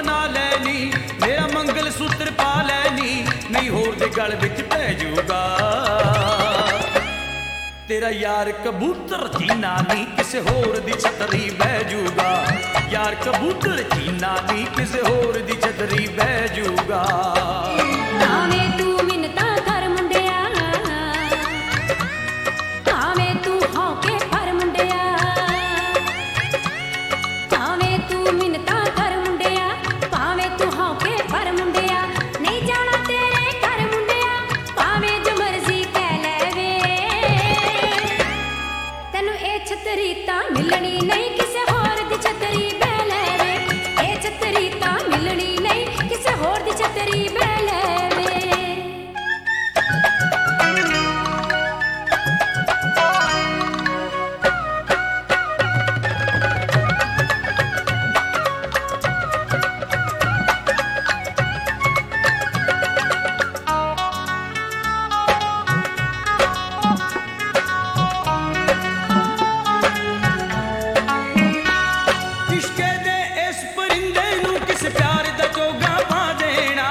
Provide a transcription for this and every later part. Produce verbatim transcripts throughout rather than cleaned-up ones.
बना लैनी, मेरा मंगल सूत्र पा लैनी, नहीं होर दे गल विच पै जूगा। तेरा यार कबूतर जीना नहीं किसे होर दी छतरी बह जूगा। यार कबूतर जीना नहीं किसे होर दी छतरी बह जूगा। भावें तू मिन्नतां कर मुंडिया, भावें तू हौके फर मुंडिया, भावें तू मिन्नतां कर मुंडिया, भावें तू हौके फर मुंडिया, नहीं जाना तेरे घर मुंडिया, भावें जो मर्जी कह लैवे। तैनू ए छतरी तां मिलनी नहीं किसे होर दी छतरी बह लैवे। ए छतरी तां मिलनी नहीं किसे होर दी छतरी बह लैवे। इश्के दे इस परिंदे नू किस प्यार दा चोगा पा देना।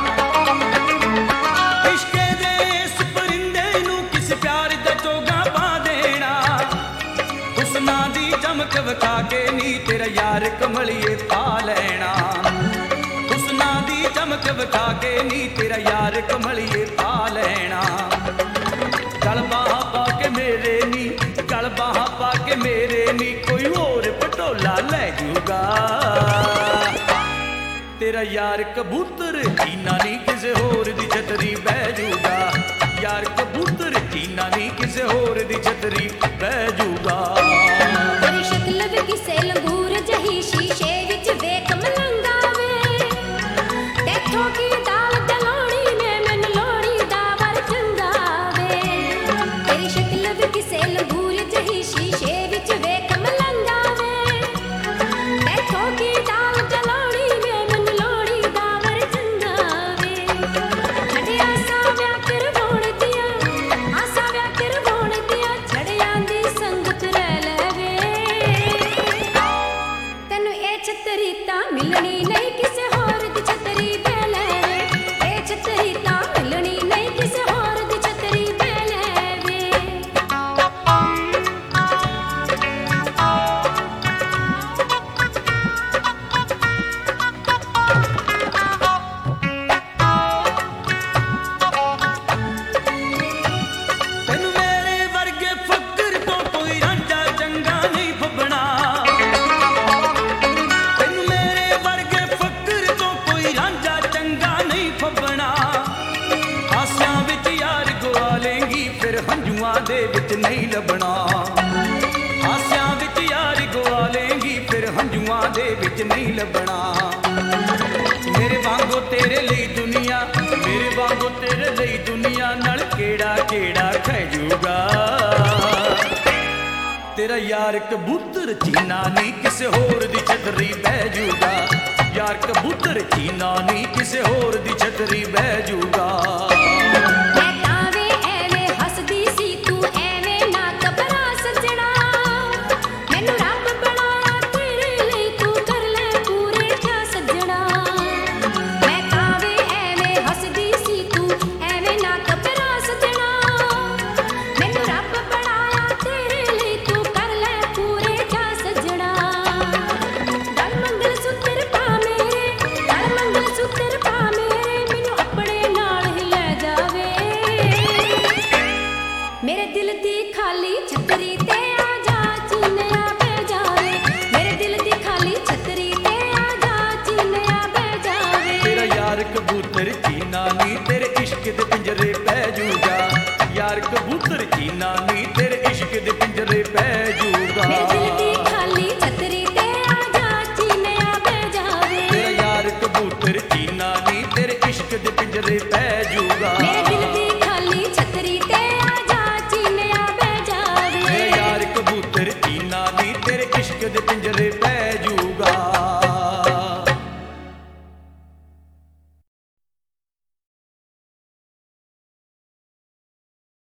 इश्के दे इस परिंदे नू किस प्यार दा चोगा पा देना। हुस्ना दी चमक विखा के नी तेरा यार कमलिए पा लेना। हुस्ना दी चमक विखा के नी तेरा यार कमलिए पा लेना। गल बाह पा के मेरे नी, गल बाह पा के मेरे नी कोई होर पटोला ले जूगा। तेरा यार कबूतर जीना नहीं किसे होर दी छतरी बह जूगा। यार कबूतर जीना नहीं किसे होर दी छतरी बह जूगा। तेरी शक्ल वी किसे लंगूर जही शीशे विच वेख मलंगा वे। तेथों की दाल दलोड़ी ने मैनू लोड़ी दा वर चंगा वे। तेरी शक्ल वी किसे लंगूर जही शीशे विच वेख मलंगा वे। तेथों की दाल दलोड़ी ने मैनू लोड़ी दा वर चंगा वे। छड़े आसा व्या करवाउण दिया, आसा व्या करवाउण दिया, छड़ियां दी संगत रह लैवे। तैनू ए छतरी तां मिलनी नहीं किसे होर दी छतरी बह लैवे। ए छतरी तां मिलनी नहीं किसे होर दी छतरी बह लैवे। ਤੈਨੂੰ ਮੇਰੇ ਵਰਗੇ ਫਕਰ ਤੋਂ ਕੋਈ ਰਾਂਝਾ ਚੰਗਾ ਨਹੀਂ ਫੱਬਣਾ। ਤੈਨੂੰ ਮੇਰੇ ਵਰਗੇ ਫਕਰ ਤੋਂ ਕੋਈ ਰਾਂਝਾ ਚੰਗਾ ਨਹੀਂ ਫੱਬਣਾ। ਆਸਿਆਂ ਵਿੱਚ ਯਾਰ ਗਵਾ ਲੇਂਗੀ ਫਿਰ ਹੰਝੂਆਂ ਦੇ ਵਿੱਚ ਨਹੀਂ ਲੱਭਣਾ। ਆਸਿਆਂ ਵਿੱਚ ਯਾਰ ਗਵਾ ਲੇਂਗੀ ਫਿਰ ਹੰਝੂਆਂ ਦੇ ਵਿੱਚ ਨਹੀਂ ਲੱਭਣਾ। ਮੇਰੇ ਵਾਂਗੋ ਤੇਰੇ ਲਈ ਦੁਨੀਆ, ਮੇਰੇ ਵਾਂਗੋ ਤੇਰੇ ਲਈ ਦੁਨੀਆ ਨਾਲ ਕਿਹੜਾ ਕਿਹੜਾ ਖਹਿ ਜੂਗਾ। ਤੇਰਾ ਯਾਰ ਕਬੂਤਰ ਜੀਨਾ ਨਹੀਂ ਕਿਸੇ ਹੋਰ ਦੀ ਛਤਰੀ ਬਹਿ ਜੂਗਾ। ਯਾਰ ਕਬੂਤਰ ਜੀਨਾ ਨਹੀਂ ਕਿਸੇ ਹੋਰ ਦੀ ਛਤਰੀ ਬਹਿ ਜੂਗਾ। मैं तावे एवे हसदी सी तू एवे ना घबरा सजना। मैनू रब बनाया तेरे लिए तू कर ले पूरे क्या सजना। मैं तावे एवे हसदी सी तू एवे ना घबरा सजना। मैनू रब बनाया तेरे लिए तू कर ले पूरे क्या सजना। गल मंगल सूत्र पा मेरे, गल मंगल सूत्र पा मेरे, मैनू अपने नाल ही ले जावे। मेरे दिल दी खाली छतरी ते आ जा चीनिया बह जावे। मेरे दिल दी खाली छतरी ते आ जा चीनिया बह जावे। तेरा यार कबूतर जीना नहीं तेरे इश्क दे पिंजरे पै जूगा। यार कबूतर जीना नहीं तेरे इश्क दे पिंजरे पै जूगा। मेरे दिल दी खाली छतरी ते आ जा चीनिया बह जावे। तेरा यार कबूतर जीना नहीं तेरे इश्क दे पिंजरे पै जूगा। मेरे दिल दी खाली छतरी ते आ जा चीनिया बह जावे। मेरा यार कबूतर जीना नहीं तेरे इश्क दे पिंजरे पै जूगा।